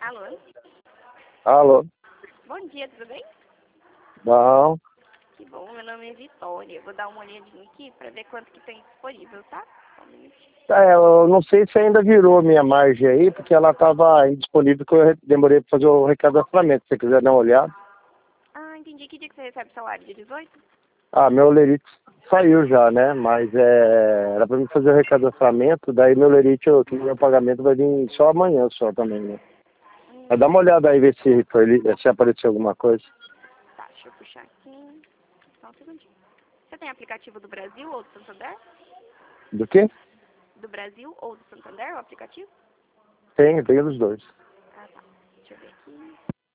Alô? Alô? Bom dia, tudo bem? Bom. Que bom, meu nome é Vitória. Vou dar uma olhadinha aqui para ver quanto que tem disponível, tá? Só um minutinho. Eu não sei se ainda virou minha margem aí, porque ela estava indisponível, que eu demorei para fazer o recadastramento. Se você quiser dar uma olhada. Ah, entendi. Que dia que você recebe o salário? Dia 18? Meu lerite saiu já, né? Mas era para mim fazer o recadastramento, daí meu lerite, meu pagamento vai vir só amanhã só também, né? Mas dá uma olhada aí, ver se apareceu alguma coisa. Tá, deixa eu puxar aqui. Só um segundinho. Você tem aplicativo do Brasil ou do Santander? Do quê? Do Brasil ou do Santander, o aplicativo? Tenho dos dois. Ah, tá. Deixa eu ver aqui.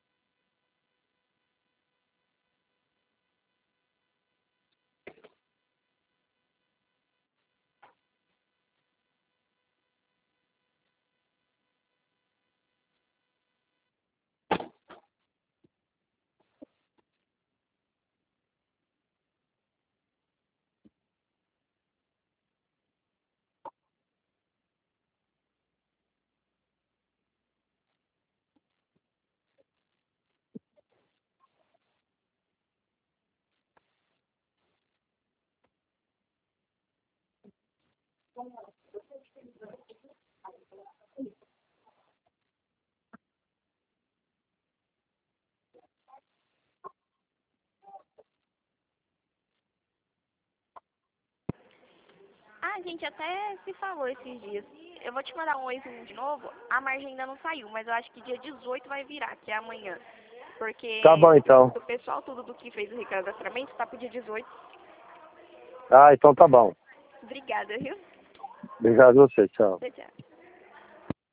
Ah, a gente até se falou esses dias. Eu vou te mandar um oizinho de novo. A margem ainda não saiu, mas eu acho que dia 18 vai virar, que é amanhã. Tá bom, Porque então. o pessoal tudo do que fez o recadastramento tá pro dia 18. Então tá bom. Obrigada, viu? Obrigado a você, tchau. Tchau, tchau.